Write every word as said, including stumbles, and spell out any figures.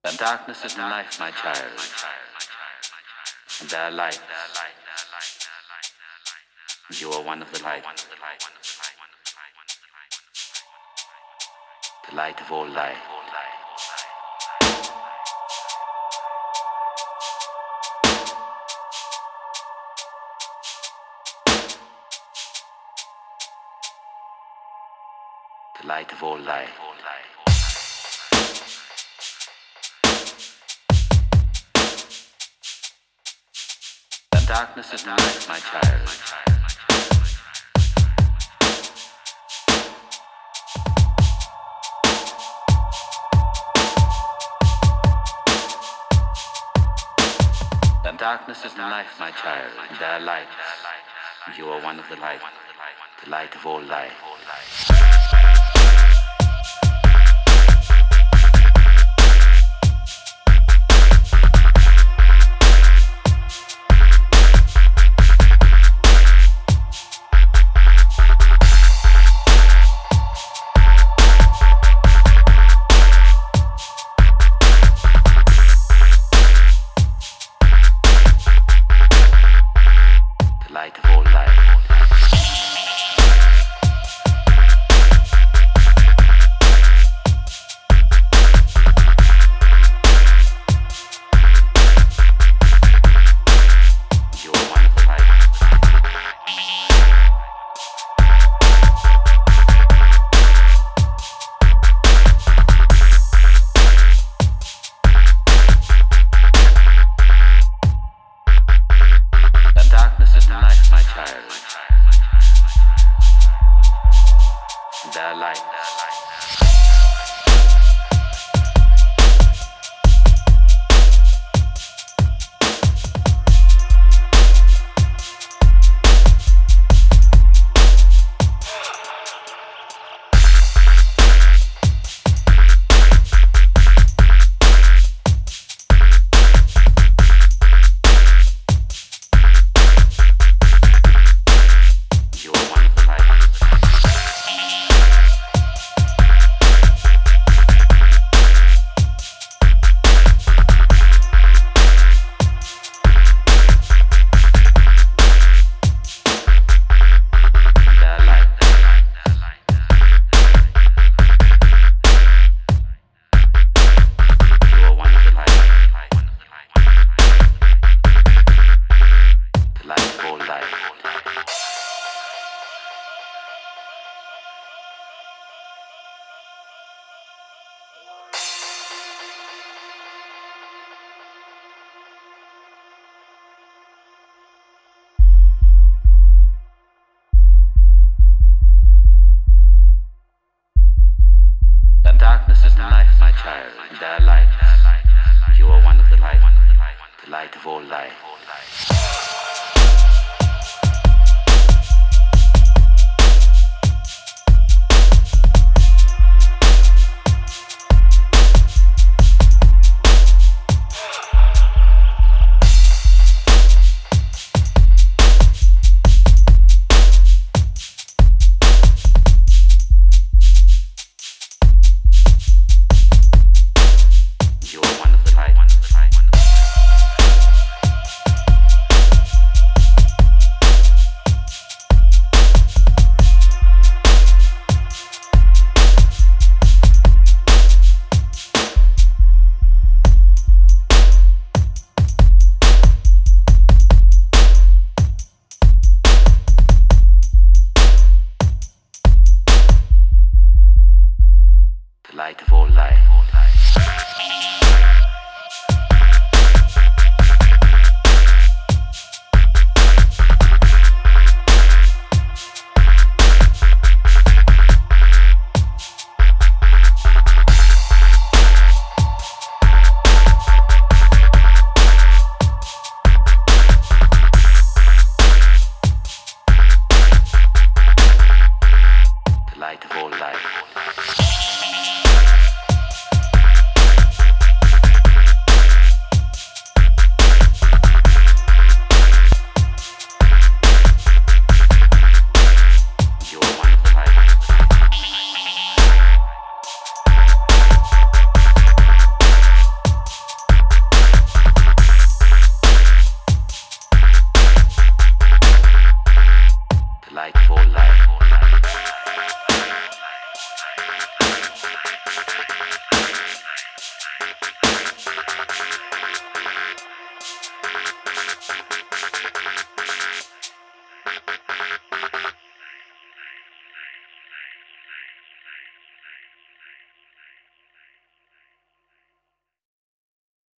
The darkness is life, my child, and there are lights. You are one of the lights, the light of all light. The light of all light. The darkness is life, my child. The darkness is life, my child, and there are lights. You are one of the lights, the light of all light. Light of all light. Their light. The darkness is life, my child, and there are lights. You are one of the light, the light of all light. You are one of the light. the light of all life.